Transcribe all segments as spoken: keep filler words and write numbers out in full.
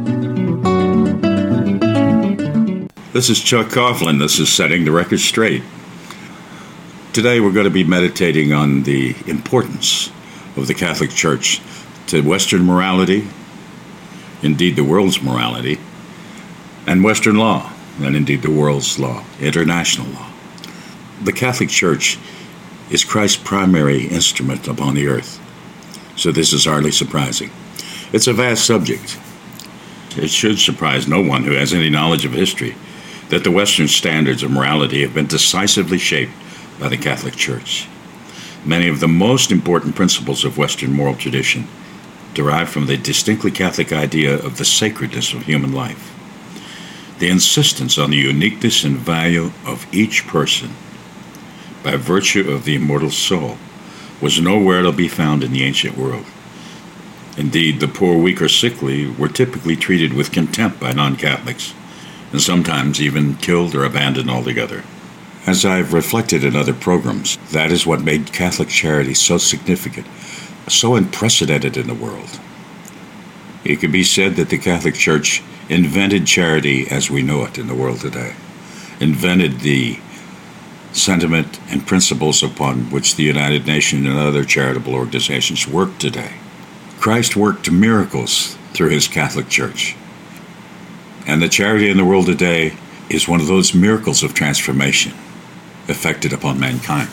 This is Chuck Coughlin. This is Setting the Record Straight. Today we're going to be meditating on the importance of the Catholic Church to Western morality, indeed the world's morality, and Western law, and indeed the world's law, international law. The Catholic Church is Christ's primary instrument upon the earth, so this is hardly surprising. It's a vast subject. It should surprise no one who has any knowledge of history that the Western standards of morality have been decisively shaped by the Catholic Church. Many of the most important principles of Western moral tradition derive from the distinctly Catholic idea of the sacredness of human life. The insistence on the uniqueness and value of each person by virtue of the immortal soul was nowhere to be found in the ancient world. Indeed, the poor, weak, or sickly were typically treated with contempt by non-Catholics, and sometimes even killed or abandoned altogether. As I've reflected in other programs, that is what made Catholic charity so significant, so unprecedented in the world. It can be said that the Catholic Church invented charity as we know it in the world today, invented the sentiment and principles upon which the United Nations and other charitable organizations work today. Christ worked miracles through his Catholic Church. And the charity in the world today is one of those miracles of transformation effected upon mankind.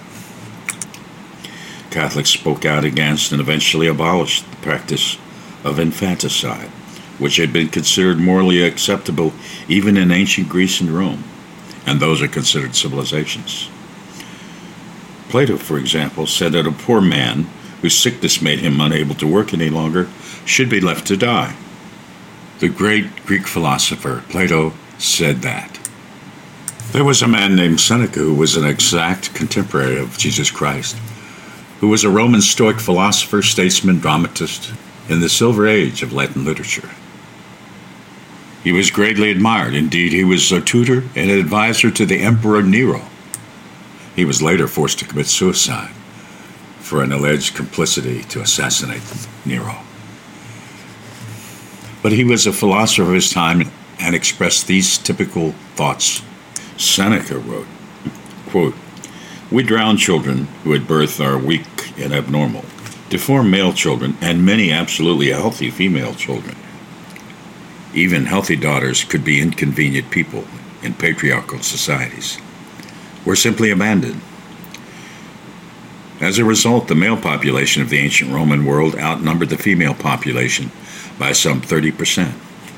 Catholics spoke out against and eventually abolished the practice of infanticide, which had been considered morally acceptable even in ancient Greece and Rome, and those are considered civilizations. Plato, for example, said that a poor man whose sickness made him unable to work any longer should be left to die. The great Greek philosopher Plato said that. There was a man named Seneca who was an exact contemporary of Jesus Christ, who was a Roman Stoic philosopher, statesman, dramatist in the Silver Age of Latin literature. He was greatly admired. Indeed, he was a tutor and an advisor to the Emperor Nero. He was later forced to commit suicide for an alleged complicity to assassinate Nero. But he was a philosopher of his time and expressed these typical thoughts. Seneca wrote, quote, "We drown children who at birth are weak and abnormal, deformed male children, and many absolutely healthy female children. Even healthy daughters could be inconvenient people in patriarchal societies. We're simply abandoned. As a result, the male population of the ancient Roman world outnumbered the female population by some thirty percent.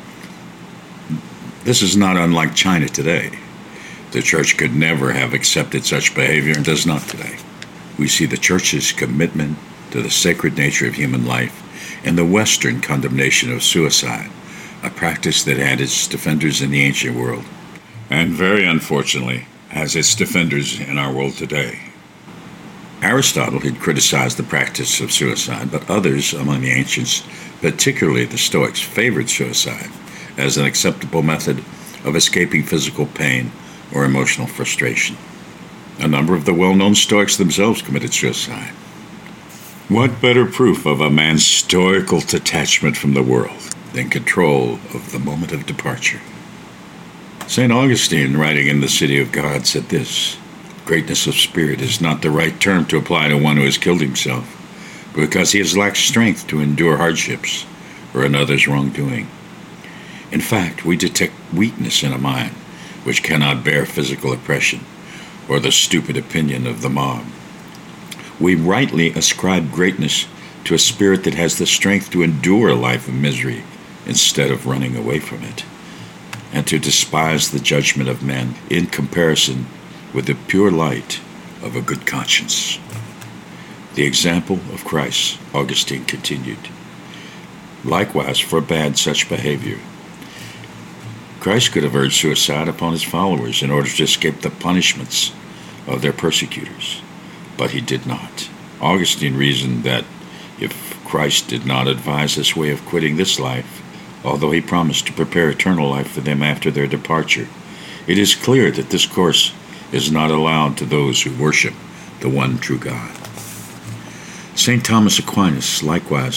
This is not unlike China today. The Church could never have accepted such behavior and does not today. We see the Church's commitment to the sacred nature of human life and the Western condemnation of suicide, a practice that had its defenders in the ancient world, and very unfortunately has its defenders in our world today. Aristotle had criticized the practice of suicide, but others among the ancients, particularly the Stoics, favored suicide as an acceptable method of escaping physical pain or emotional frustration. A number of the well-known Stoics themselves committed suicide. What better proof of a man's stoical detachment from the world than control of the moment of departure? Saint Augustine, writing in The City of God, said this: "Greatness of spirit is not the right term to apply to one who has killed himself, because he has lacked strength to endure hardships or another's wrongdoing. In fact, we detect weakness in a mind which cannot bear physical oppression or the stupid opinion of the mob. We rightly ascribe greatness to a spirit that has the strength to endure a life of misery instead of running away from it, and to despise the judgment of men in comparison with the pure light of a good conscience." The example of Christ, Augustine continued, likewise forbade such behavior. Christ could have urged suicide upon his followers in order to escape the punishments of their persecutors, but he did not. Augustine reasoned that if Christ did not advise this way of quitting this life, although he promised to prepare eternal life for them after their departure, it is clear that this course is not allowed to those who worship the one true God. Saint Thomas Aquinas likewise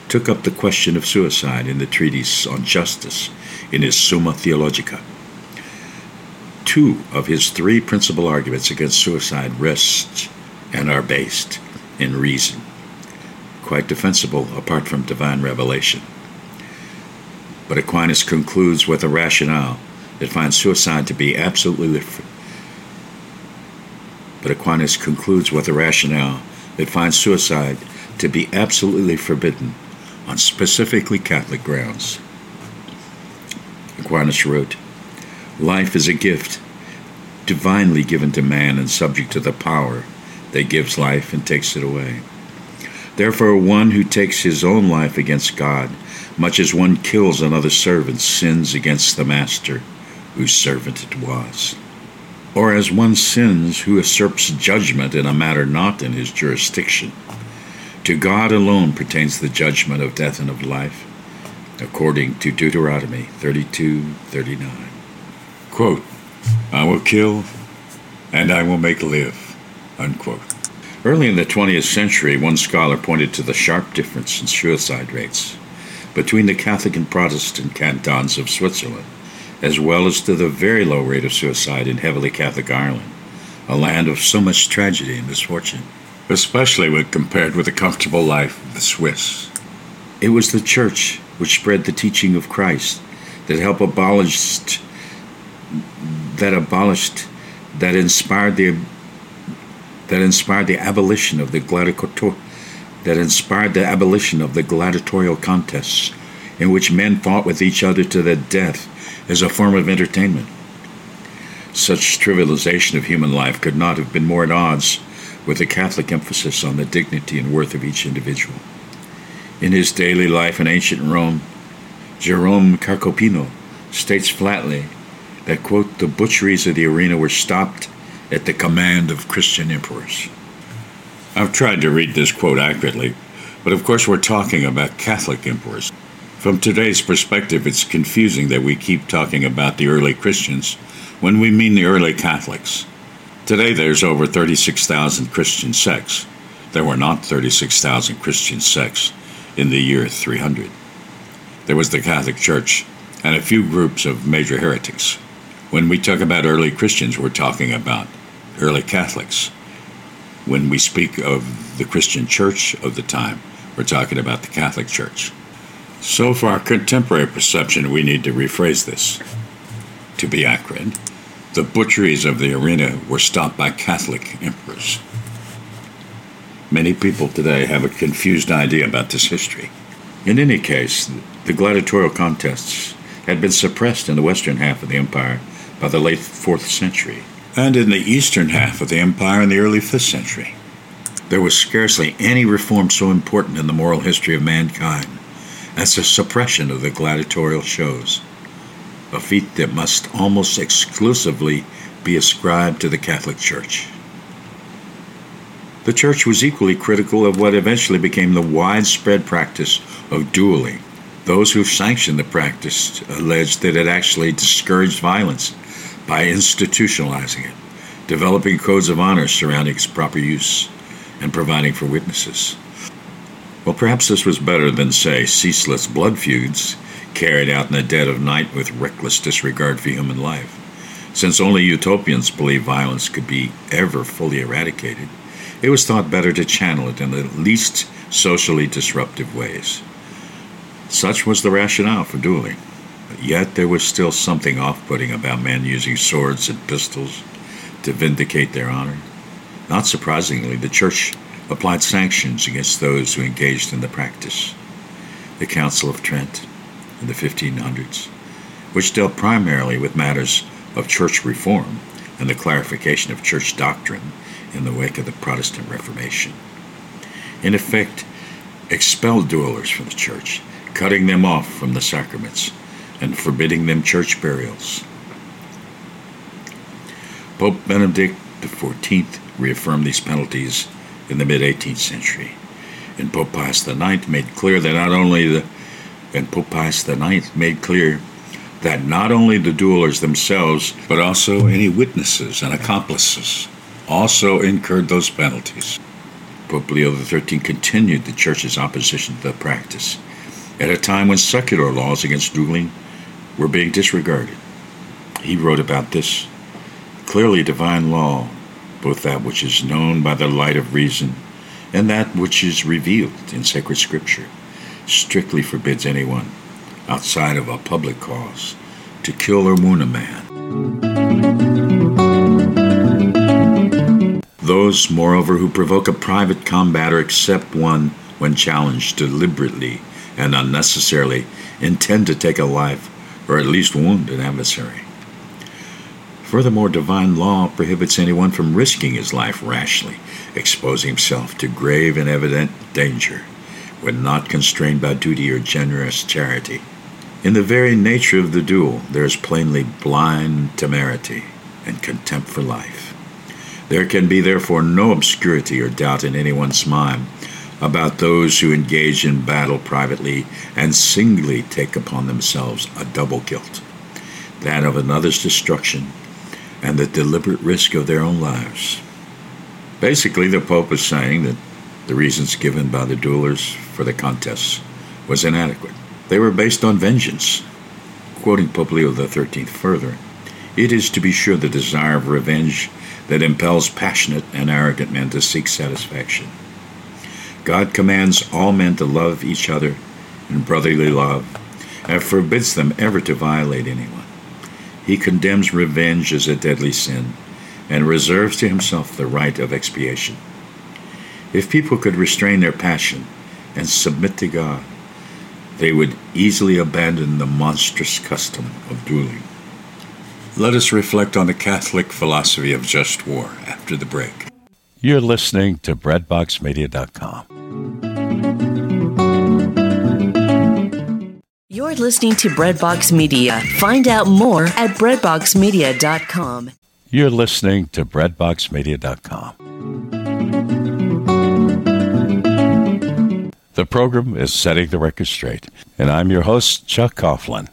took up the question of suicide in the treatise on justice in his Summa Theologica. Two of his three principal arguments against suicide rest and are based in reason, quite defensible apart from divine revelation. But Aquinas concludes with a rationale that finds suicide to be absolutely but Aquinas concludes with a rationale that finds suicide to be absolutely forbidden on specifically Catholic grounds. Aquinas wrote, "Life is a gift, divinely given to man and subject to the power that gives life and takes it away. Therefore, one who takes his own life against God, much as one kills another servant, sins against the master whose servant it was. Or as one sins who usurps judgment in a matter not in his jurisdiction. To God alone pertains the judgment of death and of life, according to Deuteronomy thirty-two thirty-nine. Quote, I will kill and I will make live, unquote. Early in the twentieth century, one scholar pointed to the sharp difference in suicide rates between the Catholic and Protestant cantons of Switzerland, as well as to the very low rate of suicide in heavily Catholic Ireland, a land of so much tragedy and misfortune, especially when compared with the comfortable life of the Swiss. It was the Church which spread the teaching of Christ that helped abolish, that abolished, that inspired the, that inspired the abolition of the gladiator, that inspired the abolition of the gladiatorial contests, in which men fought with each other to the death as a form of entertainment. Such trivialization of human life could not have been more at odds with the Catholic emphasis on the dignity and worth of each individual. In his daily life in ancient Rome, Jerome Carcopino states flatly that, quote, the butcheries of the arena were stopped at the command of Christian emperors. I've tried to read this quote accurately, but of course we're talking about Catholic emperors. From today's perspective, it's confusing that we keep talking about the early Christians when we mean the early Catholics. Today there's over thirty-six thousand Christian sects. There were not thirty-six thousand Christian sects in the year three hundred. There was the Catholic Church and a few groups of major heretics. When we talk about early Christians, we're talking about early Catholics. When we speak of the Christian Church of the time, we're talking about the Catholic Church. So for our contemporary perception, we need to rephrase this. To be accurate, the butcheries of the arena were stopped by Catholic emperors. Many people today have a confused idea about this history. In any case, the gladiatorial contests had been suppressed in the western half of the empire by the late fourth century, and in the eastern half of the empire in the early fifth century. There was scarcely any reform so important in the moral history of mankind as the suppression of the gladiatorial shows, a feat that must almost exclusively be ascribed to the Catholic Church. The Church was equally critical of what eventually became the widespread practice of dueling. Those who sanctioned the practice alleged that it actually discouraged violence by institutionalizing it, developing codes of honor surrounding its proper use, and providing for witnesses. Well, perhaps this was better than, say, ceaseless blood feuds carried out in the dead of night with reckless disregard for human life. Since only utopians believed violence could be ever fully eradicated, it was thought better to channel it in the least socially disruptive ways. Such was the rationale for dueling. But yet there was still something off-putting about men using swords and pistols to vindicate their honor. Not surprisingly, the Church applied sanctions against those who engaged in the practice. The Council of Trent in the fifteen hundreds, which dealt primarily with matters of church reform and the clarification of church doctrine in the wake of the Protestant Reformation, in effect expelled duelers from the church, cutting them off from the sacraments and forbidding them church burials. Pope Benedict the fourteenth reaffirmed these penalties in the mid-eighteenth century, and Pope Pius the ninth made clear that not only the and Pope Pius the ninth made clear that not only the duelers themselves, but also any witnesses and accomplices also incurred those penalties. Pope Leo the thirteenth continued the Church's opposition to the practice at a time when secular laws against dueling were being disregarded. He wrote about this: "Clearly divine law, both that which is known by the light of reason and that which is revealed in sacred scripture, strictly forbids anyone, outside of a public cause, to kill or wound a man. Those, moreover, who provoke a private combat or accept one when challenged deliberately and unnecessarily intend to take a life or at least wound an adversary. Furthermore, divine law prohibits anyone from risking his life rashly, exposing himself to grave and evident danger when not constrained by duty or generous charity. In the very nature of the duel, there is plainly blind temerity and contempt for life. There can be therefore no obscurity or doubt in anyone's mind about those who engage in battle privately and singly take upon themselves a double guilt, that of another's destruction and the deliberate risk of their own lives." Basically, the Pope is saying that the reasons given by the duelers for the contests was inadequate. They were based on vengeance. Quoting Pope Leo the thirteenth further, "It is to be sure the desire of revenge that impels passionate and arrogant men to seek satisfaction. God commands all men to love each other in brotherly love and forbids them ever to violate anyone. He condemns revenge as a deadly sin and reserves to himself the right of expiation. If people could restrain their passion and submit to God, they would easily abandon the monstrous custom of dueling." Let us reflect on the Catholic philosophy of just war after the break. You're listening to breadbox media dot com. You're listening to Breadbox Media. Find out more at breadbox media dot com. You're listening to breadbox media dot com. The program is Setting the Record Straight, and I'm your host, Chuck Coughlin.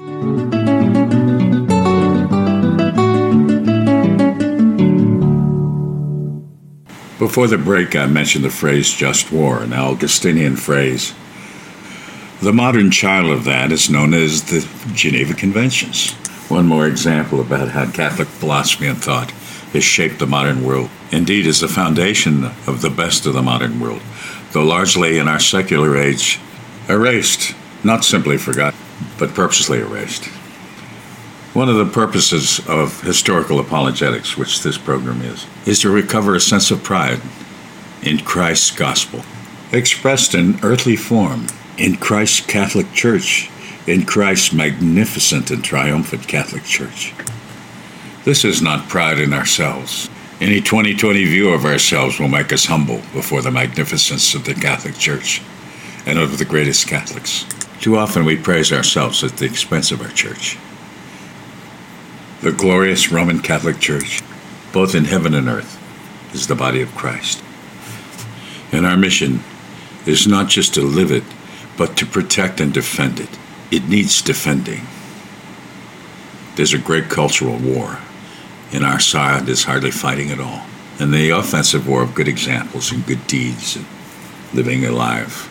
Before the break, I mentioned the phrase just war, an Augustinian phrase. The modern child of that is known as the Geneva Conventions. One more example about how Catholic philosophy and thought has shaped the modern world. Indeed, is the foundation of the best of the modern world, though largely in our secular age, erased, not simply forgotten, but purposely erased. One of the purposes of historical apologetics, which this program is, is to recover a sense of pride in Christ's gospel, expressed in earthly form, in Christ's Catholic Church, in Christ's magnificent and triumphant Catholic Church. This is not pride in ourselves. Any twenty twenty view of ourselves will make us humble before the magnificence of the Catholic Church and of the greatest Catholics. Too often we praise ourselves at the expense of our church. The glorious Roman Catholic Church, both in heaven and earth, is the body of Christ. And our mission is not just to live it, but to protect and defend it. It needs defending. There's a great cultural war, and our side is hardly fighting at all. And the offensive war of good examples and good deeds and living alive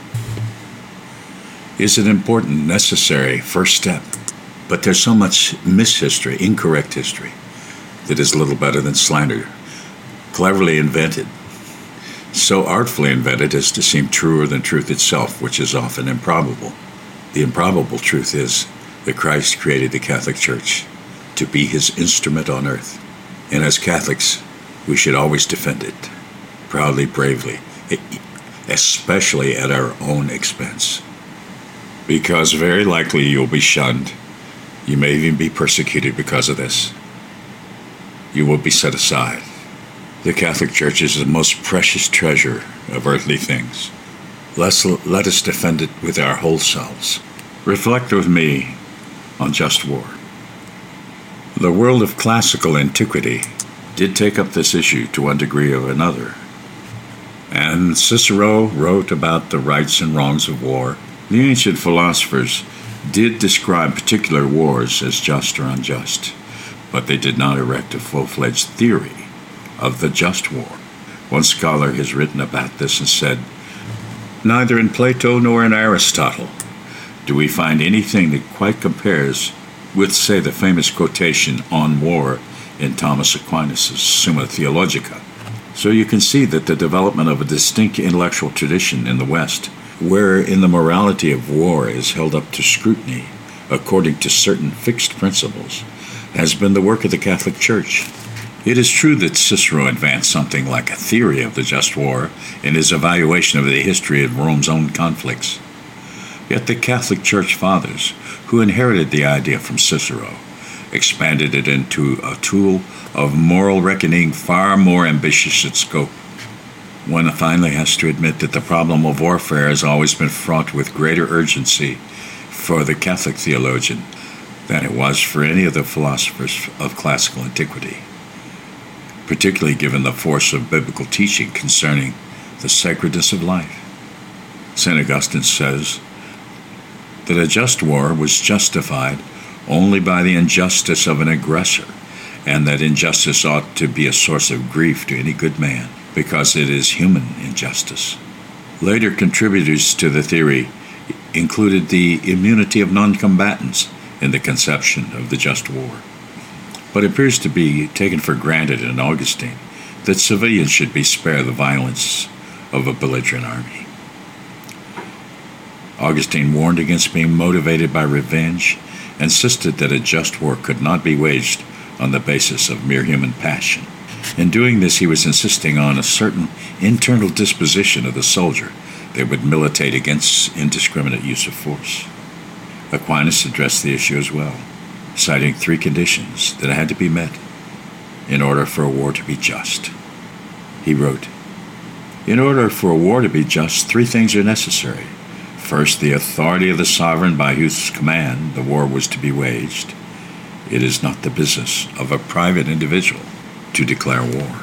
is an important, necessary first step. But there's so much mishistory, incorrect history, that is little better than slander, cleverly invented, so artfully invented as to seem truer than truth itself, which is often improbable. The improbable truth is that Christ created the Catholic Church to be his instrument on earth. And as Catholics, we should always defend it, proudly, bravely, especially at our own expense. Because very likely you'll be shunned. You may even be persecuted because of this. You will be set aside. The Catholic Church is the most precious treasure of earthly things. Let's, let us defend it with our whole selves. Reflect with me on just war. The world of classical antiquity did take up this issue to one degree or another. And Cicero wrote about the rights and wrongs of war. The ancient philosophers did describe particular wars as just or unjust, but they did not erect a full-fledged theory of the just war. One scholar has written about this and said, "Neither in Plato nor in Aristotle do we find anything that quite compares with, say, the famous quotation on war in Thomas Aquinas' Summa Theologica." So you can see that the development of a distinct intellectual tradition in the West, wherein the morality of war is held up to scrutiny according to certain fixed principles, has been the work of the Catholic Church. It is true that Cicero advanced something like a theory of the just war in his evaluation of the history of Rome's own conflicts. Yet the Catholic Church Fathers, who inherited the idea from Cicero, expanded it into a tool of moral reckoning far more ambitious in scope. One finally has to admit that the problem of warfare has always been fraught with greater urgency for the Catholic theologian than it was for any of the philosophers of classical antiquity, particularly given the force of biblical teaching concerning the sacredness of life. Saint Augustine says that a just war was justified only by the injustice of an aggressor, and that injustice ought to be a source of grief to any good man, because it is human injustice. Later contributors to the theory included the immunity of non-combatants in the conception of the just war. But it appears to be taken for granted in Augustine that civilians should be spared the violence of a belligerent army. Augustine warned against being motivated by revenge, insisted that a just war could not be waged on the basis of mere human passion. In doing this, he was insisting on a certain internal disposition of the soldier that would militate against indiscriminate use of force. Aquinas addressed the issue as well, citing three conditions that had to be met in order for a war to be just. He wrote, "In order for a war to be just, three things are necessary. First, the authority of the sovereign by whose command the war was to be waged. It is not the business of a private individual to declare war.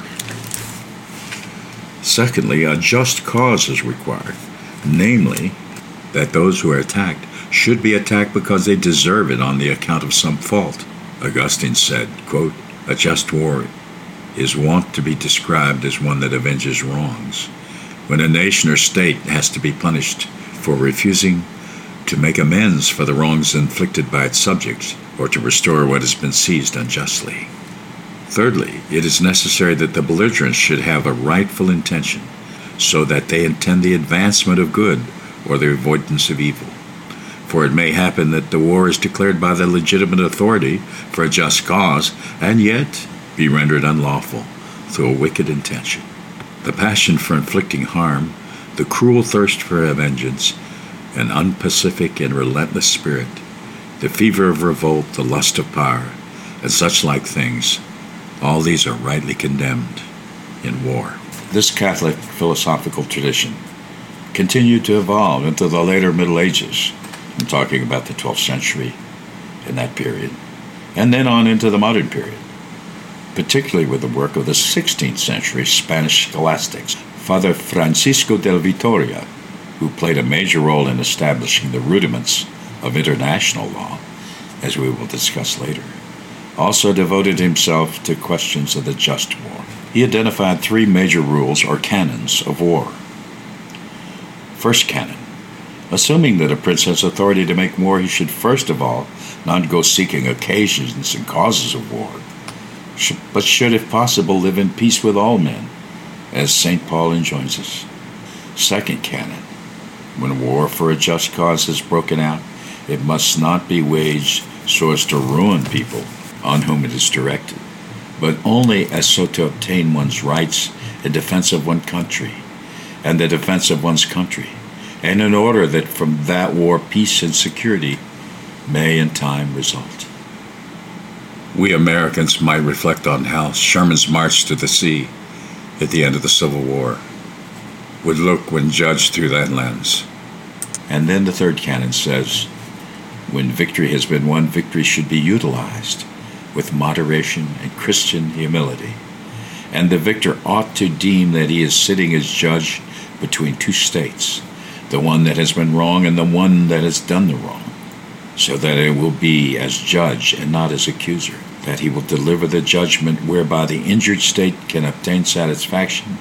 Secondly, a just cause is required, namely, that those who are attacked should be attacked because they deserve it on the account of some fault." Augustine said, quote, "A just war is wont to be described as one that avenges wrongs, when a nation or state has to be punished for refusing to make amends for the wrongs inflicted by its subjects, or to restore what has been seized unjustly. Thirdly, it is necessary that the belligerents should have a rightful intention, so that they intend the advancement of good or the avoidance of evil. For it may happen that the war is declared by the legitimate authority for a just cause, and yet be rendered unlawful through a wicked intention. The passion for inflicting harm, the cruel thirst for vengeance, an unpacific and relentless spirit, the fever of revolt, the lust of power, and such like things, all these are rightly condemned in war." This Catholic philosophical tradition continued to evolve into the later Middle Ages. I'm talking about the twelfth century in that period, and then on into the modern period, particularly with the work of the sixteenth century Spanish scholastics, Father Francisco del Vitoria, who played a major role in establishing the rudiments of international law, as we will discuss later, also devoted himself to questions of the just war. He identified three major rules or canons of war. First canon: assuming that a prince has authority to make war, he should first of all not go seeking occasions and causes of war, but should, if possible, live in peace with all men, as Saint Paul enjoins us. Second canon: when war for a just cause has broken out, it must not be waged so as to ruin people on whom it is directed, but only as so to obtain one's rights in defense of one country and the defense of one's country, and in order that from that war peace and security may in time result. We Americans might reflect on how Sherman's march to the sea at the end of the Civil War would look when judged through that lens. And then the third canon says, when victory has been won, victory should be utilized with moderation and Christian humility, and the victor ought to deem that he is sitting as judge between two states, the one that has been wrong and the one that has done the wrong, so that it will be as judge and not as accuser, that he will deliver the judgment whereby the injured state can obtain satisfaction,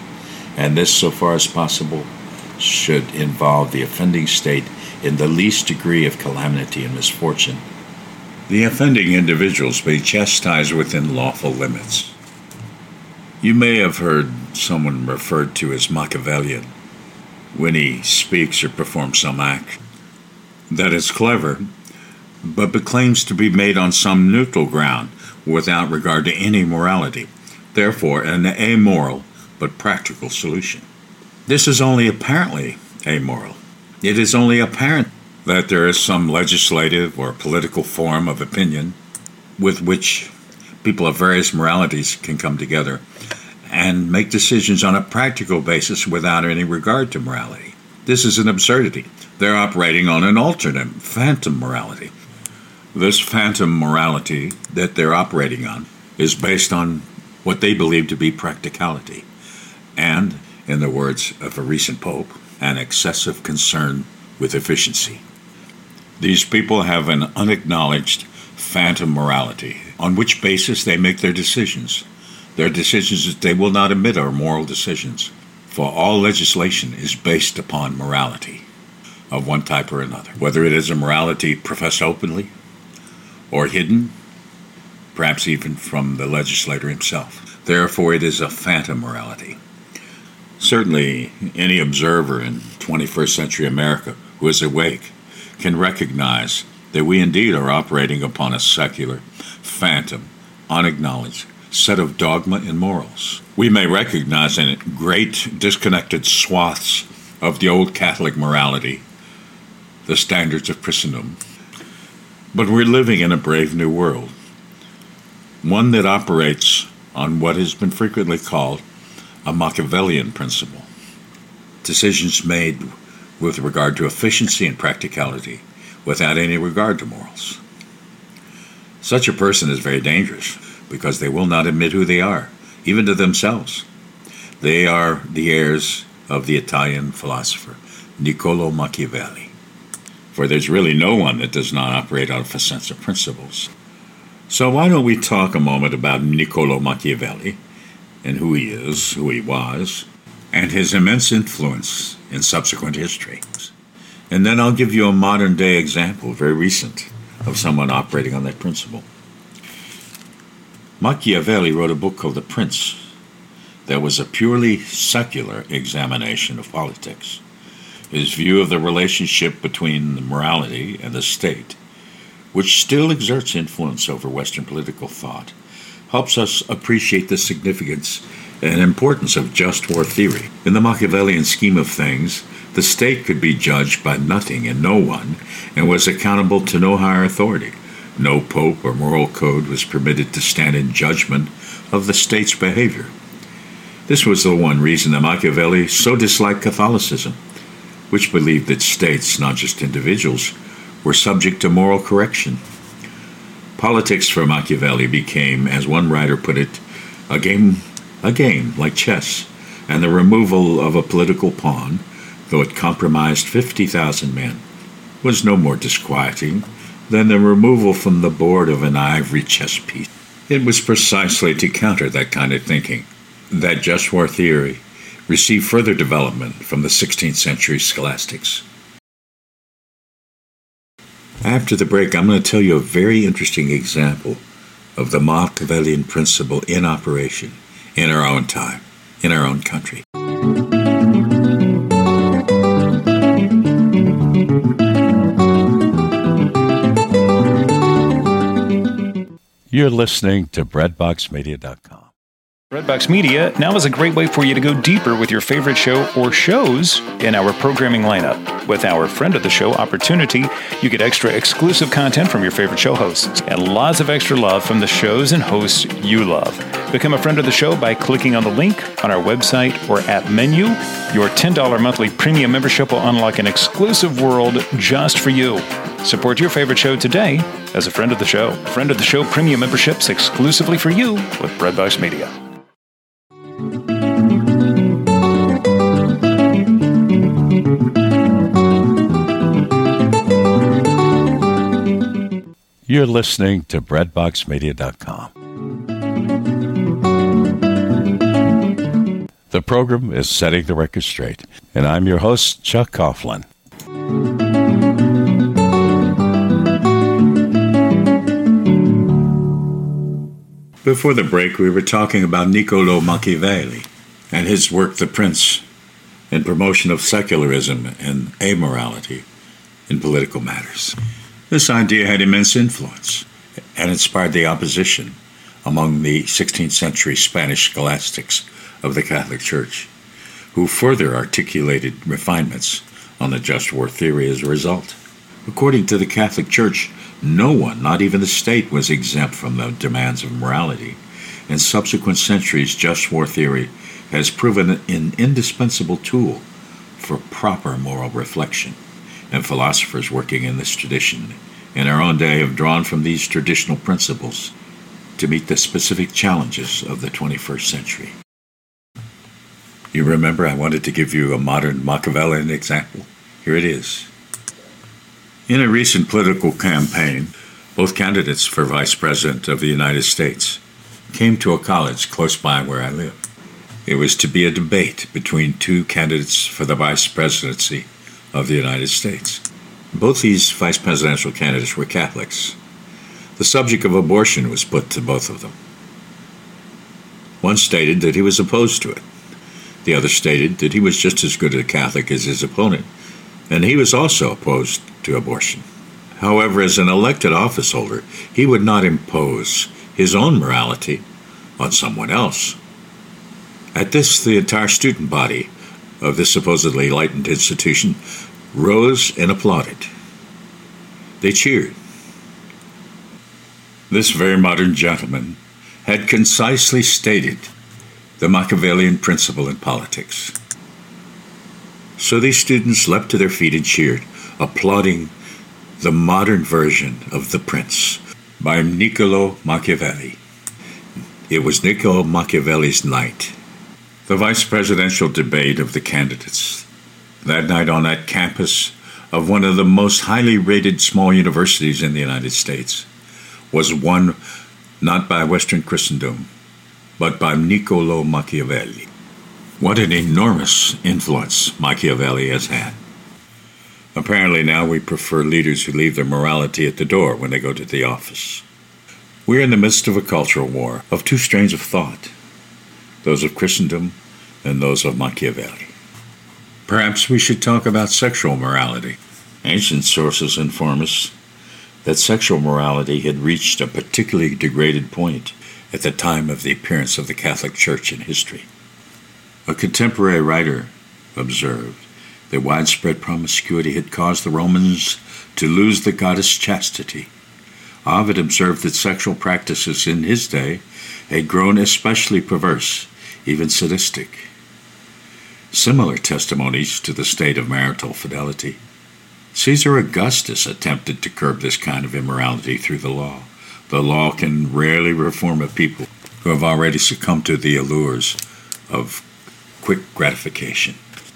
and this, so far as possible, should involve the offending state in the least degree of calamity and misfortune. The offending individuals be chastised within lawful limits. You may have heard someone referred to as Machiavellian when he speaks or performs some act that is clever, but claims to be made on some neutral ground without regard to any morality, therefore an amoral but practical solution. This is only apparently amoral. It is only apparent that there is some legislative or political form of opinion with which people of various moralities can come together and make decisions on a practical basis without any regard to morality. This is an absurdity. They're operating on an alternate, phantom morality. This phantom morality that they're operating on is based on what they believe to be practicality and, in the words of a recent pope, an excessive concern with efficiency. These people have an unacknowledged phantom morality on which basis they make their decisions. Their decisions that they will not admit are moral decisions, for all legislation is based upon morality of one type or another, whether it is a morality professed openly or hidden, perhaps even from the legislator himself. Therefore, it is a phantom morality. Certainly, any observer in twenty-first century America who is awake can recognize that we indeed are operating upon a secular, phantom, unacknowledged set of dogma and morals. We may recognize in it great disconnected swaths of the old Catholic morality, the standards of Christendom, but we're living in a brave new world, one that operates on what has been frequently called a Machiavellian principle. Decisions made with regard to efficiency and practicality without any regard to morals. Such a person is very dangerous because they will not admit who they are, even to themselves. They are the heirs of the Italian philosopher Niccolo Machiavelli. For there's really no one that does not operate out of a sense of principles. So why don't we talk a moment about Niccolo Machiavelli and who he is, who he was, and his immense influence in subsequent history. And then I'll give you a modern-day example, very recent, of someone operating on that principle. Machiavelli wrote a book called The Prince that was a purely secular examination of politics. His view of the relationship between the morality and the state, which still exerts influence over Western political thought, helps us appreciate the significance and importance of just war theory. In the Machiavellian scheme of things, the state could be judged by nothing and no one, and was accountable to no higher authority. No pope or moral code was permitted to stand in judgment of the state's behavior. This was the one reason that Machiavelli so disliked Catholicism, which believed that states, not just individuals, were subject to moral correction. Politics for Machiavelli became, as one writer put it, a game, a game like chess, and the removal of a political pawn, though it compromised fifty thousand men, was no more disquieting than the removal from the board of an ivory chess piece. It was precisely to counter that kind of thinking that just war theory received further development from the sixteenth century scholastics. After the break, I'm going to tell you a very interesting example of the Machiavellian principle in operation in our own time, in our own country. You're listening to bread box media dot com. Breadbox Media now is a great way for you to go deeper with your favorite show or shows in our programming lineup. With our Friend of the Show opportunity, you get extra exclusive content from your favorite show hosts and lots of extra love from the shows and hosts you love. Become a friend of the show by clicking on the link on our website or app menu. Your ten dollars monthly premium membership will unlock an exclusive world just for you. Support your favorite show today as a friend of the show. Friend of the Show premium memberships exclusively for you with Breadbox Media. You're listening to bread box media dot com. The program is Setting the Record Straight, and I'm your host, Chuck Coughlin. Before the break, we were talking about Niccolo Machiavelli and his work, The Prince, in promotion of secularism and amorality in political matters. This idea had immense influence and inspired the opposition among the sixteenth century Spanish scholastics of the Catholic Church, who further articulated refinements on the just war theory as a result. According to the Catholic Church, no one, not even the state, was exempt from the demands of morality. In subsequent centuries, just war theory has proven an indispensable tool for proper moral reflection, and philosophers working in this tradition in our own day have drawn from these traditional principles to meet the specific challenges of the twenty-first century. You remember I wanted to give you a modern Machiavellian example? Here it is. In a recent political campaign, both candidates for Vice President of the United States came to a college close by where I live. It was to be a debate between two candidates for the Vice Presidency of the United States. Both these vice presidential candidates were Catholics. The subject of abortion was put to both of them. One stated that he was opposed to it. The other stated that he was just as good a Catholic as his opponent, and he was also opposed to abortion. However, as an elected office holder, he would not impose his own morality on someone else. At this, the entire student body of this supposedly enlightened institution rose and applauded. They cheered. This very modern gentleman had concisely stated the Machiavellian principle in politics. So these students leapt to their feet and cheered, applauding the modern version of The Prince by Niccolo Machiavelli. It was Niccolo Machiavelli's night, the vice presidential debate of the candidates. That night on that campus of one of the most highly rated small universities in the United States was won not by Western Christendom, but by Niccolo Machiavelli. What an enormous influence Machiavelli has had. Apparently now we prefer leaders who leave their morality at the door when they go to the office. We're in the midst of a cultural war of two strains of thought, those of Christendom and those of Machiavelli. Perhaps we should talk about sexual morality. Ancient sources inform us that sexual morality had reached a particularly degraded point at the time of the appearance of the Catholic Church in history. A contemporary writer observed that widespread promiscuity had caused the Romans to lose the goddess chastity. Ovid observed that sexual practices in his day had grown especially perverse, even sadistic. Similar testimonies to the state of marital fidelity. Caesar Augustus attempted to curb this kind of immorality through the law. The law can rarely reform a people who have already succumbed to the allures of quick gratification.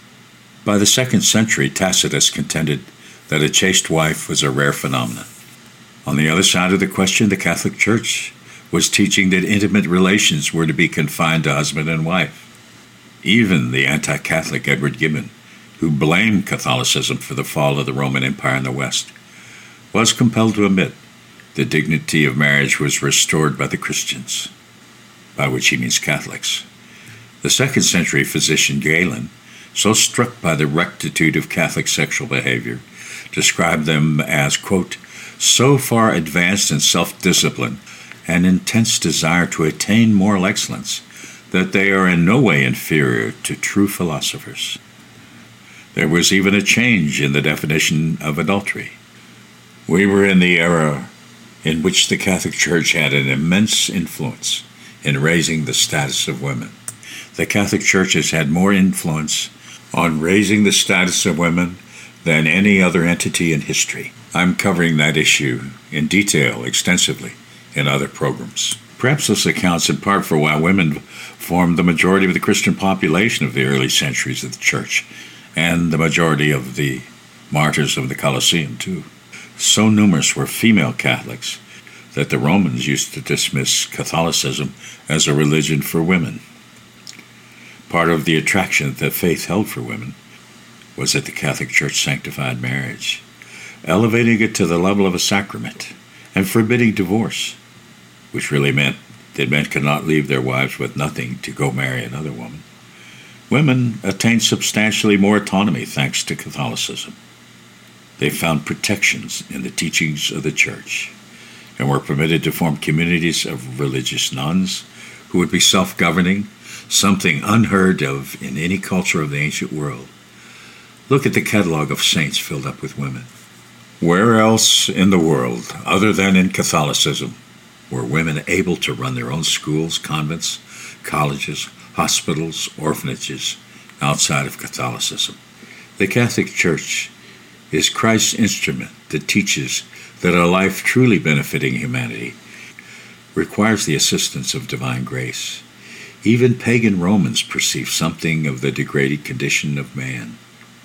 By the second century, Tacitus contended that a chaste wife was a rare phenomenon. On the other side of the question, the Catholic Church was teaching that intimate relations were to be confined to husband and wife. Even the anti-Catholic Edward Gibbon, who blamed Catholicism for the fall of the Roman Empire in the West, was compelled to admit the dignity of marriage was restored by the Christians, by which he means Catholics. The second century physician Galen, so struck by the rectitude of Catholic sexual behavior, described them as, quote, so far advanced in self-discipline and intense desire to attain moral excellence that they are in no way inferior to true philosophers. There was even a change in the definition of adultery. We were in the era in which the Catholic Church had an immense influence in raising the status of women. The Catholic Church has had more influence on raising the status of women than any other entity in history. I'm covering that issue in detail extensively in other programs. Perhaps this accounts in part for why women formed the majority of the Christian population of the early centuries of the Church, and the majority of the martyrs of the Colosseum, too. So numerous were female Catholics that the Romans used to dismiss Catholicism as a religion for women. Part of the attraction that faith held for women was that the Catholic Church sanctified marriage, elevating it to the level of a sacrament and forbidding divorce, which really meant that men could not leave their wives with nothing to go marry another woman. Women attained substantially more autonomy thanks to Catholicism. They found protections in the teachings of the Church and were permitted to form communities of religious nuns who would be self-governing, something unheard of in any culture of the ancient world. Look at the catalog of saints filled up with women. Where else in the world, other than in Catholicism, were women able to run their own schools, convents, colleges, hospitals, orphanages outside of Catholicism? The Catholic Church is Christ's instrument that teaches that a life truly benefiting humanity requires the assistance of divine grace. Even pagan Romans perceived something of the degraded condition of man.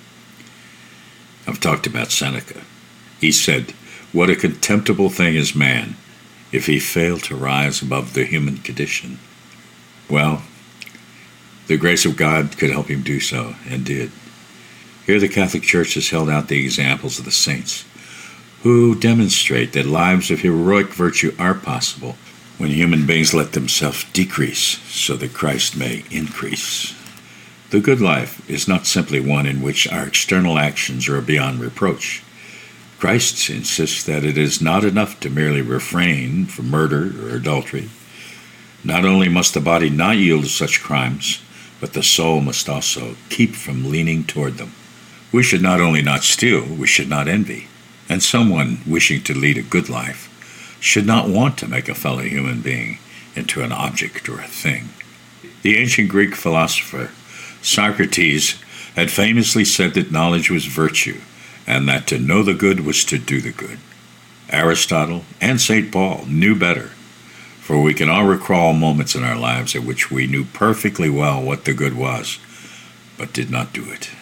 I've talked about Seneca. He said, "What a contemptible thing is man if he failed to rise above the human condition." Well, the grace of God could help him do so, and did. Here the Catholic Church has held out the examples of the saints, who demonstrate that lives of heroic virtue are possible when human beings let themselves decrease so that Christ may increase. The good life is not simply one in which our external actions are beyond reproach. Christ insists that it is not enough to merely refrain from murder or adultery. Not only must the body not yield to such crimes, but the soul must also keep from leaning toward them. We should not only not steal, we should not envy. And someone wishing to lead a good life should not want to make a fellow human being into an object or a thing. The ancient Greek philosopher Socrates had famously said that knowledge was virtue, and that to know the good was to do the good. Aristotle and Saint Paul knew better, for we can all recall moments in our lives at which we knew perfectly well what the good was, but did not do it.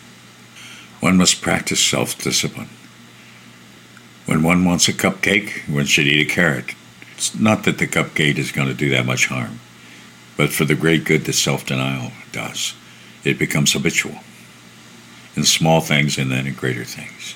One must practice self-discipline. When one wants a cupcake, one should eat a carrot. It's not that the cupcake is going to do that much harm, but for the great good that self-denial does, it becomes habitual, in small things and then in greater things.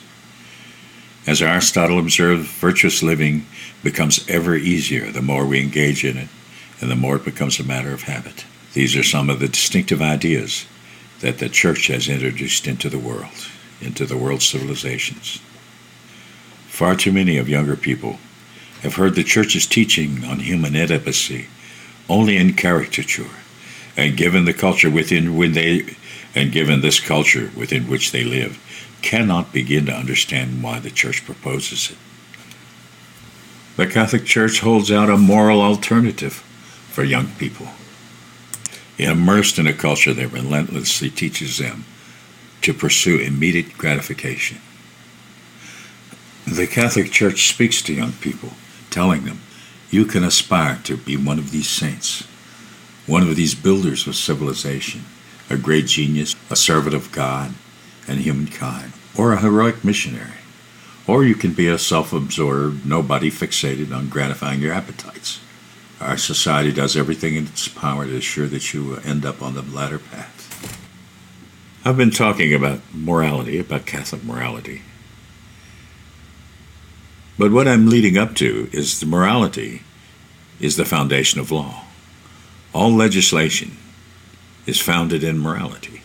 As Aristotle observed, virtuous living becomes ever easier the more we engage in it, and the more it becomes a matter of habit. These are some of the distinctive ideas that the Church has introduced into the world, into the world's civilizations. Far too many of younger people have heard the Church's teaching on human intimacy only in caricature, and given the culture within when they and given this culture within which they live, cannot begin to understand why the Church proposes it. The Catholic Church holds out a moral alternative for young people, immersed in a culture that relentlessly teaches them to pursue immediate gratification. The Catholic Church speaks to young people, telling them, you can aspire to be one of these saints, one of these builders of civilization, a great genius, a servant of God and humankind, or a heroic missionary. Or you can be a self-absorbed nobody fixated on gratifying your appetites. Our society does everything in its power to assure that you will end up on the latter path. I've been talking about morality, about Catholic morality. But what I'm leading up to is the morality is the foundation of law. All legislation is founded in morality.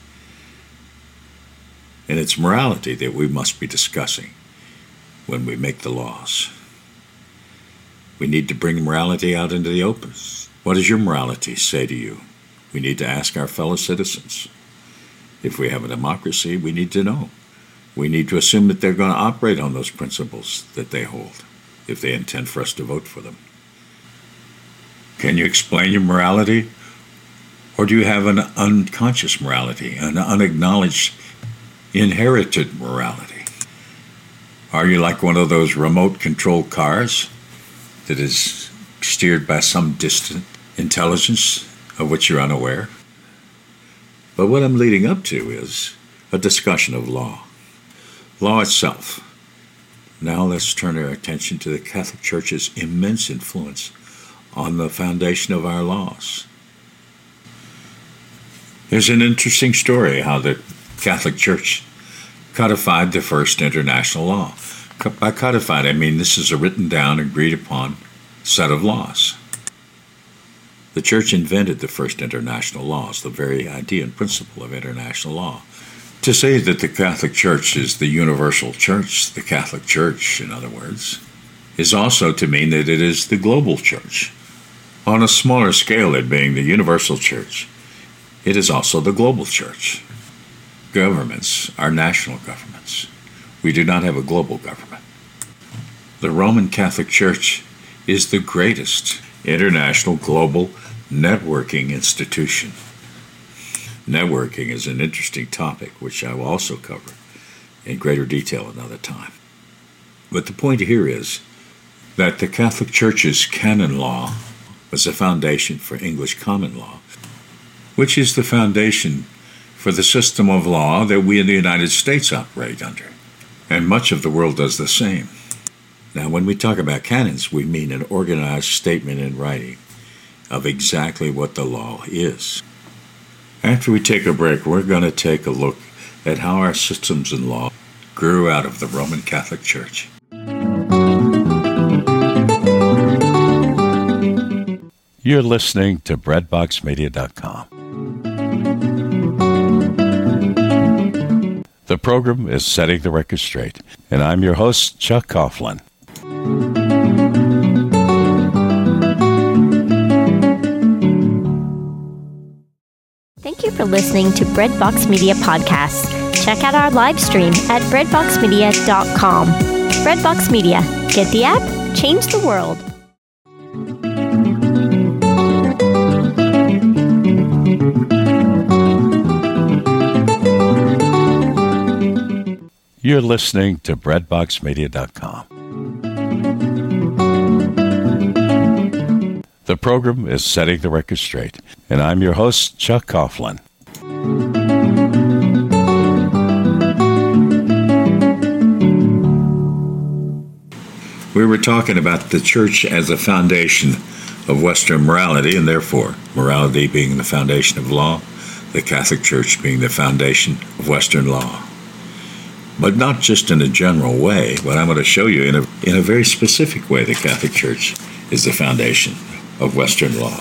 And it's morality that we must be discussing when we make the laws. We need to bring morality out into the open. What does your morality say to you? We need to ask our fellow citizens. If we have a democracy, we need to know. We need to assume that they're going to operate on those principles that they hold, if they intend for us to vote for them. Can you explain your morality? Or do you have an unconscious morality, an unacknowledged, inherited morality? Are you like one of those remote-controlled cars that is steered by some distant intelligence of which you're unaware? But what I'm leading up to is a discussion of law. Law itself. Now let's turn our attention to the Catholic Church's immense influence on the foundation of our laws. There's an interesting story how the Catholic Church codified the first international law. By codified, I mean this is a written down, agreed upon set of laws. The Church invented the first international laws, the very idea and principle of international law. To say that the Catholic Church is the universal church, the Catholic Church, in other words, is also to mean that it is the global church. On a smaller scale, it being the universal church, it is also the global church. Governments are national governments. We do not have a global government. The Roman Catholic Church is the greatest international global networking institution. Networking is an interesting topic, which I will also cover in greater detail another time. But the point here is that the Catholic Church's canon law was the foundation for English common law, which is the foundation for the system of law that we in the United States operate under. And much of the world does the same. Now, when we talk about canons, we mean an organized statement in writing of exactly what the law is. After we take a break, we're going to take a look at how our systems and law grew out of the Roman Catholic Church. You're listening to bread box media dot com. The program is Setting the Record Straight, and I'm your host, Chuck Coughlin. Thank you for listening to Breadbox Media Podcasts. Check out our live stream at bread box media dot com. Breadbox Media. Get the app, change the world. You're listening to bread box media dot com. The program is Setting the Record Straight, and I'm your host, Chuck Coughlin. We were talking about the Church as a foundation of Western morality, and therefore morality being the foundation of law, the Catholic Church being the foundation of Western law. But not just in a general way, but I'm going to show you in a, in a very specific way the Catholic Church is the foundation of Western law.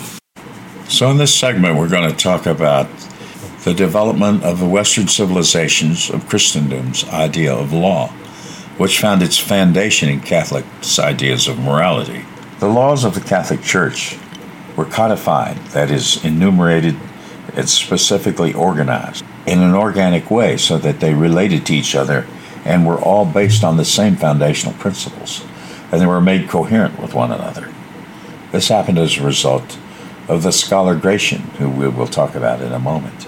So in this segment, we're going to talk about the development of the Western civilizations of Christendom's idea of law, which found its foundation in Catholic's ideas of morality. The laws of the Catholic Church were codified, that is, enumerated and specifically organized in an organic way so that they related to each other and were all based on the same foundational principles, and they were made coherent with one another. This happened as a result of the scholar Gratian, who we will talk about in a moment.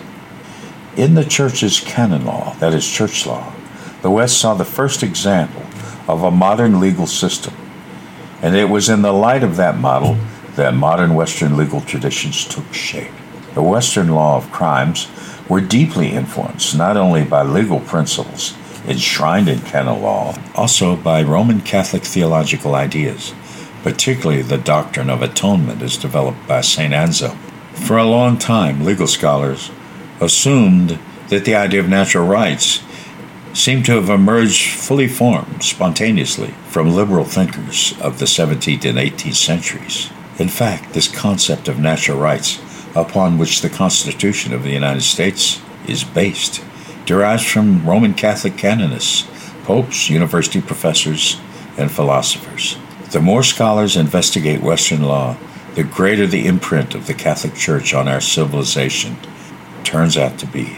In the Church's canon law, that is, church law, the West saw the first example of a modern legal system, and it was in the light of that model that modern Western legal traditions took shape. The Western law of crimes were deeply influenced not only by legal principles enshrined in canon law, also by Roman Catholic theological ideas, particularly the doctrine of atonement as developed by Saint Anselm. For a long time, legal scholars assumed that the idea of natural rights seemed to have emerged fully formed, spontaneously, from liberal thinkers of the seventeenth and eighteenth centuries. In fact, this concept of natural rights, upon which the Constitution of the United States is based, derives from Roman Catholic canonists, popes, university professors, and philosophers. The more scholars investigate Western law, the greater the imprint of the Catholic Church on our civilization turns out to be,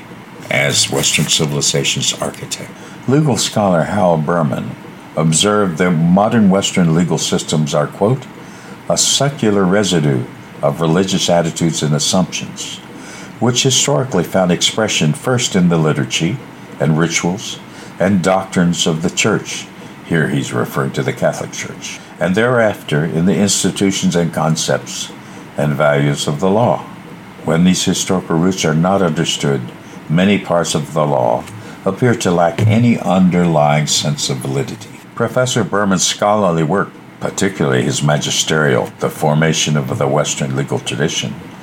as Western civilization's architect. Legal scholar Hal Berman observed that modern Western legal systems are, quote, a secular residue of religious attitudes and assumptions, which historically found expression first in the liturgy and rituals and doctrines of the Church. Here he's referring to the Catholic Church, and thereafter in the institutions and concepts and values of the law. When these historical roots are not understood, many parts of the law appear to lack any underlying sense of validity. Professor Berman's scholarly work, particularly his magisterial, The Formation of the Western Legal Tradition,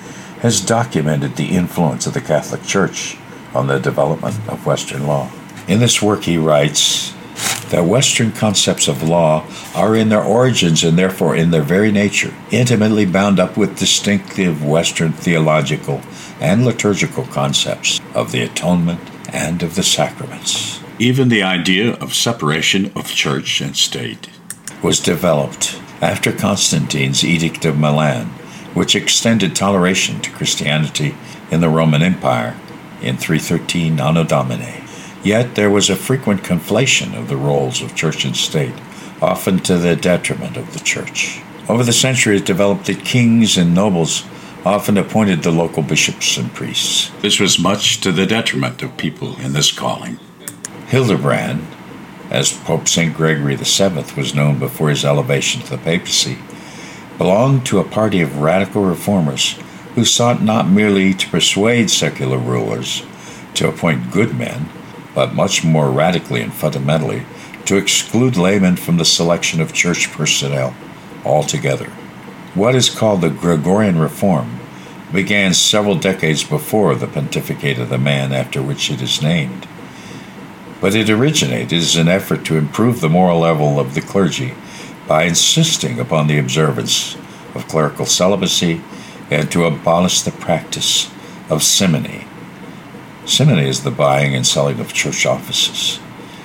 has documented the influence of the Catholic Church on the development of Western law. In this work, he writes that Western concepts of law are in their origins and therefore in their very nature intimately bound up with distinctive Western theological and liturgical concepts of the atonement and of the sacraments. Even the idea of separation of church and state was developed after Constantine's Edict of Milan, which extended toleration to Christianity in the Roman Empire in three thirteen Anno Domini. Yet there was a frequent conflation of the roles of church and state, often to the detriment of the church. Over the centuries, it developed that kings and nobles often appointed the local bishops and priests. This was much to the detriment of people in this calling. Hildebrand, as Pope Saint Gregory the Seventh was known before his elevation to the papacy, belonged to a party of radical reformers who sought not merely to persuade secular rulers to appoint good men, but much more radically and fundamentally to exclude laymen from the selection of church personnel altogether. What is called the Gregorian Reform began several decades before the pontificate of the man after which it is named, but it originated as an effort to improve the moral level of the clergy by insisting upon the observance of clerical celibacy and to abolish the practice of simony. Simony is the buying and selling of church offices.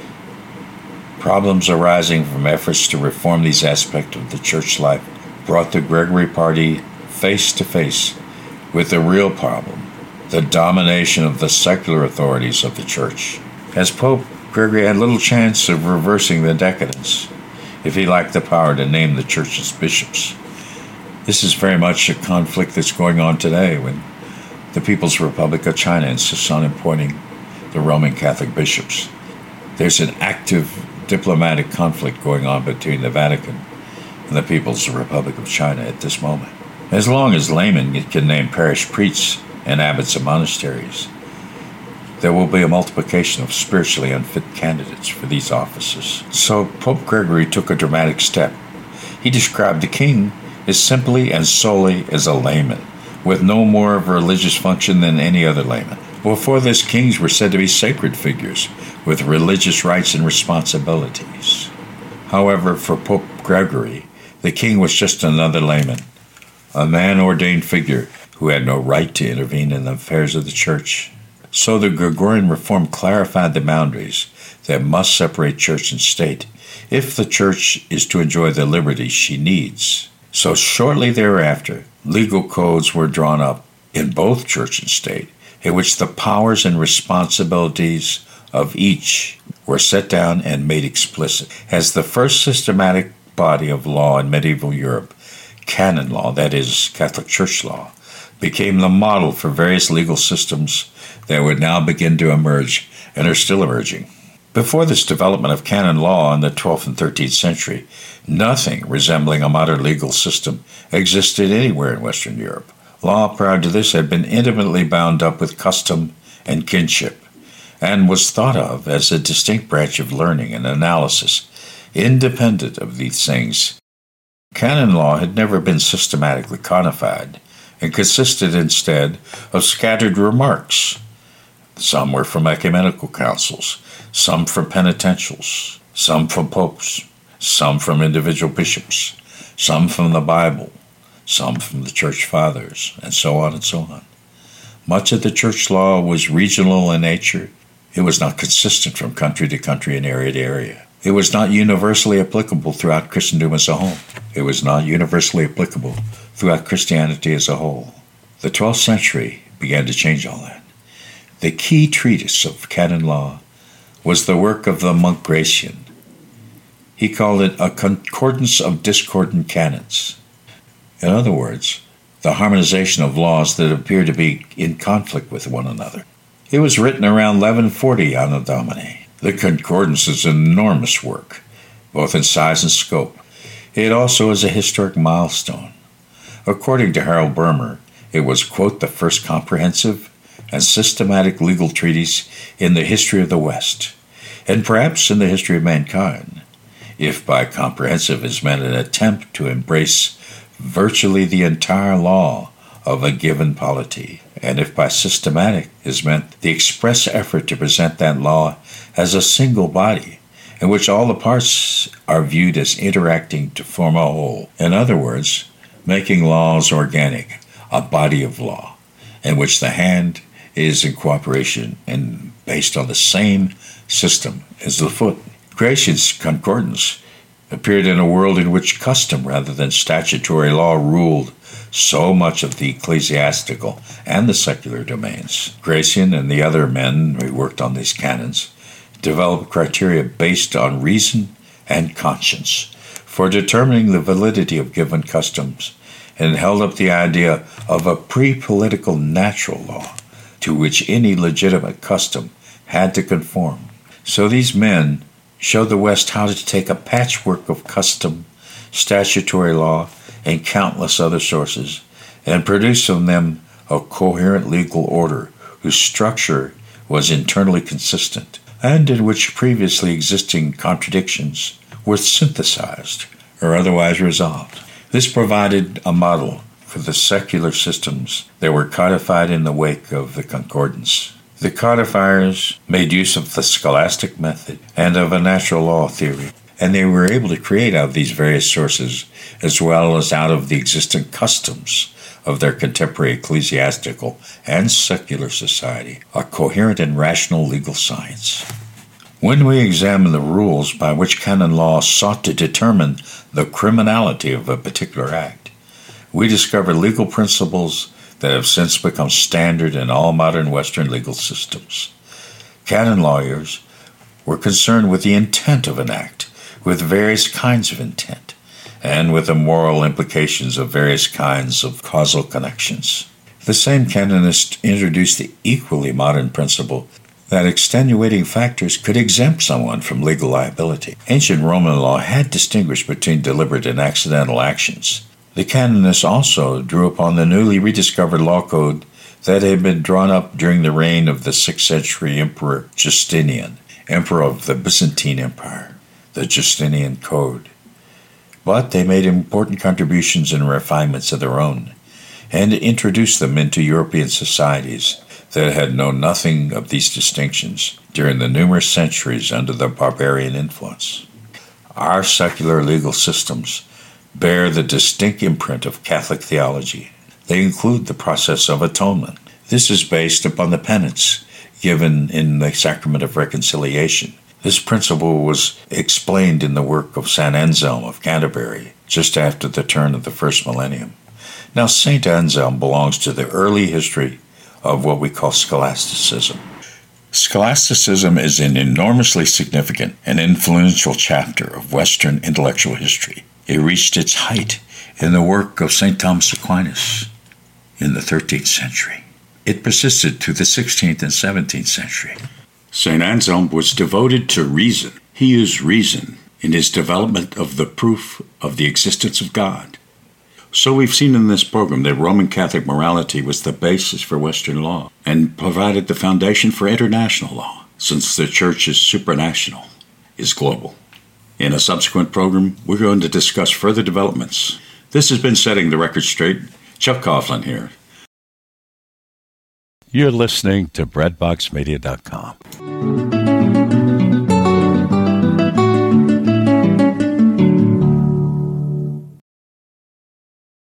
Problems arising from efforts to reform these aspects of the church life brought the Gregory party face to face with the real problem, the domination of the secular authorities of the church. As Pope, Gregory had little chance of reversing the decadence if he lacked the power to name the church's bishops. This is very much a conflict that's going on today when the People's Republic of China insists on appointing the Roman Catholic bishops. There's an active diplomatic conflict going on between the Vatican and the People's Republic of China at this moment. As long as laymen can name parish priests and abbots of monasteries, there will be a multiplication of spiritually unfit candidates for these offices. So Pope Gregory took a dramatic step. He described the king as simply and solely as a layman, with no more of a religious function than any other layman. Before this, kings were said to be sacred figures with religious rights and responsibilities. However, for Pope Gregory, the king was just another layman, a man-ordained figure who had no right to intervene in the affairs of the church. So the Gregorian Reform clarified the boundaries that must separate church and state if the church is to enjoy the liberties she needs. So shortly thereafter, legal codes were drawn up in both church and state, in which the powers and responsibilities of each were set down and made explicit. As the first systematic body of law in medieval Europe, canon law, that is, Catholic Church law, became the model for various legal systems that would now begin to emerge and are still emerging. Before this development of canon law in the twelfth and thirteenth century, nothing resembling a modern legal system existed anywhere in Western Europe. Law prior to this had been intimately bound up with custom and kinship, and was thought of as a distinct branch of learning and analysis, independent of these things. Canon law had never been systematically codified, and consisted instead of scattered remarks. Some were from ecumenical councils, some from penitentials, some from popes, some from individual bishops, some from the Bible, some from the church fathers, and so on and so on. Much of the church law was regional in nature. It was not consistent from country to country and area to area. It was not universally applicable throughout Christendom as a whole. It was not universally applicable throughout Christianity as a whole. The twelfth century began to change all that. The key treatise of canon law was the work of the monk Gratian. He called it a concordance of discordant canons. In other words, the harmonization of laws that appear to be in conflict with one another. It was written around eleven forty Anno Domini. The concordance is an enormous work, both in size and scope. It also is a historic milestone. According to Harold Burmer, it was, quote, the first comprehensive and systematic legal treatise in the history of the West, and perhaps in the history of mankind, if by comprehensive is meant an attempt to embrace virtually the entire law of a given polity, and if by systematic is meant the express effort to present that law as a single body, in which all the parts are viewed as interacting to form a whole. In other words, making laws organic, a body of law, in which the hand is in cooperation and based on the same system as the foot. Gratian's concordance appeared in a world in which custom rather than statutory law ruled so much of the ecclesiastical and the secular domains. Gratian and the other men who worked on these canons developed criteria based on reason and conscience for determining the validity of given customs, and held up the idea of a pre-political natural law to which any legitimate custom had to conform. So these men showed the West how to take a patchwork of custom, statutory law, and countless other sources, and produce from them a coherent legal order whose structure was internally consistent, and in which previously existing contradictions were synthesized or otherwise resolved. This provided a model for the secular systems that were codified in the wake of the Concordance. The codifiers made use of the scholastic method and of a natural law theory, and they were able to create out of these various sources, as well as out of the existent customs of their contemporary ecclesiastical and secular society, a coherent and rational legal science. When we examine the rules by which canon law sought to determine the criminality of a particular act, we discover legal principles that have since become standard in all modern Western legal systems. Canon lawyers were concerned with the intent of an act, with various kinds of intent, and with the moral implications of various kinds of causal connections. The same canonists introduced the equally modern principle that extenuating factors could exempt someone from legal liability. Ancient Roman law had distinguished between deliberate and accidental actions. The canonists also drew upon the newly rediscovered law code that had been drawn up during the reign of the sixth century Emperor Justinian, emperor of the Byzantine Empire, the Justinian Code. But they made important contributions and refinements of their own, and introduced them into European societies that had known nothing of these distinctions during the numerous centuries under the barbarian influence. Our secular legal systems bear the distinct imprint of Catholic theology. They include the process of atonement. This is based upon the penance given in the sacrament of reconciliation. This principle was explained in the work of Saint Anselm of Canterbury, just after the turn of the first millennium. Now, Saint Anselm belongs to the early history of what we call scholasticism. Scholasticism is an enormously significant and influential chapter of Western intellectual history. It reached its height in the work of Saint Thomas Aquinas in the thirteenth century. It persisted through the sixteenth and seventeenth century. Saint Anselm was devoted to reason. He used reason in his development of the proof of the existence of God. So we've seen in this program that Roman Catholic morality was the basis for Western law and provided the foundation for international law, since the Church is supranational, is global. In a subsequent program, we're going to discuss further developments. This has been Setting the Record Straight. Chuck Coughlin here. You're listening to bread box media dot com.